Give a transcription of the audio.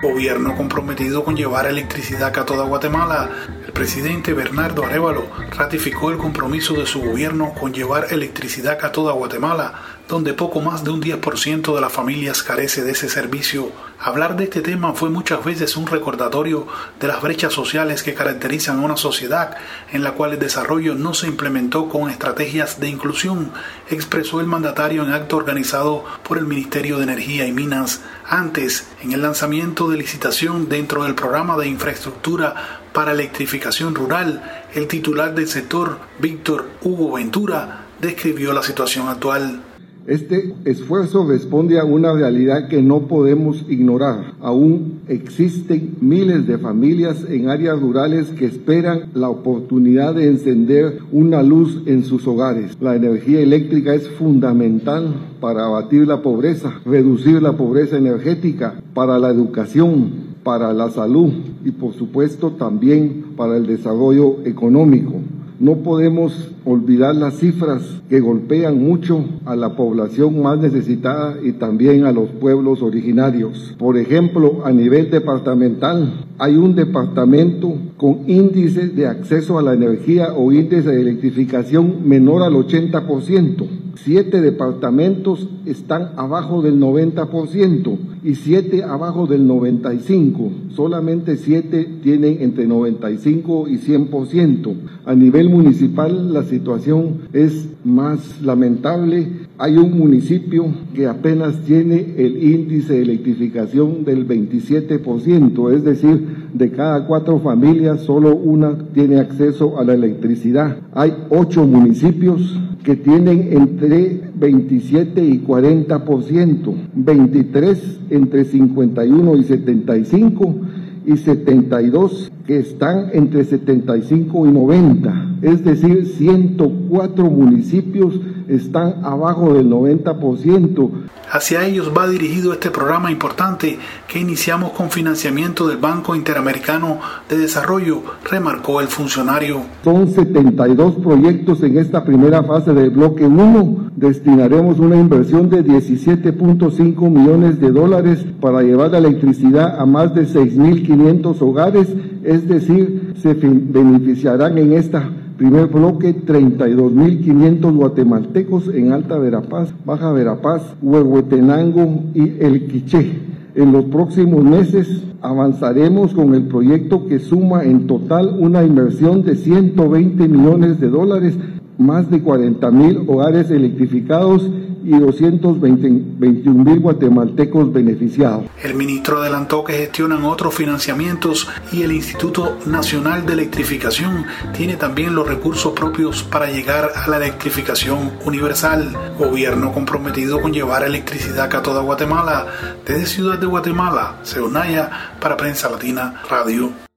Gobierno comprometido con llevar electricidad a toda Guatemala. El presidente Bernardo Arévalo ratificó el compromiso de su gobierno con llevar electricidad a toda Guatemala, donde poco más de un 10% de las familias carece de ese servicio. Hablar de este tema fue muchas veces un recordatorio de las brechas sociales que caracterizan a una sociedad en la cual el desarrollo no se implementó con estrategias de inclusión, expresó el mandatario en acto organizado por el Ministerio de Energía y Minas. Antes, en el lanzamiento de licitación dentro del programa de infraestructura para electrificación rural, el titular del sector, Víctor Hugo Ventura, describió la situación actual. Este esfuerzo responde a una realidad que no podemos ignorar. Aún existen miles de familias en áreas rurales que esperan la oportunidad de encender una luz en sus hogares. La energía eléctrica es fundamental para abatir la pobreza, reducir la pobreza energética, para la educación, para la salud y por supuesto también para el desarrollo económico. No podemos olvidar las cifras que golpean mucho a la población más necesitada y también a los pueblos originarios. Por ejemplo, a nivel departamental, hay un departamento con índice de acceso a la energía o índice de electrificación menor al 80%. 7 departamentos están abajo del 90% y 7 abajo del 95%. Solamente 7 tienen entre 95 y 100%. A nivel municipal la situación es más lamentable. Hay un municipio que apenas tiene el índice de electrificación del 27%, es decir, de cada 4 familias solo una tiene acceso a la electricidad. Hay 8 municipios que tienen entre 27 y 40%, 23 entre 51 y 75 y 72 que están entre 75 y 90, es decir, 104 municipios están abajo del 90%. Hacia ellos va dirigido este programa importante que iniciamos con financiamiento del Banco Interamericano de Desarrollo, remarcó el funcionario. Son 72 proyectos en esta primera fase del bloque 1. Destinaremos una inversión de $17.5 millones para llevar la electricidad a más de 6.500 hogares, es decir, se beneficiarán en esta primer bloque 32.500 guatemaltecos en Alta Verapaz, Baja Verapaz, Huehuetenango y El Quiché. En los próximos meses avanzaremos con el proyecto que suma en total una inversión de $120 millones, más de 40.000 hogares electrificados y 221.000 guatemaltecos beneficiados. El ministro adelantó que gestionan otros financiamientos y el Instituto Nacional de Electrificación tiene también los recursos propios para llegar a la electrificación universal. Gobierno comprometido con llevar electricidad a toda Guatemala. Desde Ciudad de Guatemala, Seonaya, para Prensa Latina Radio.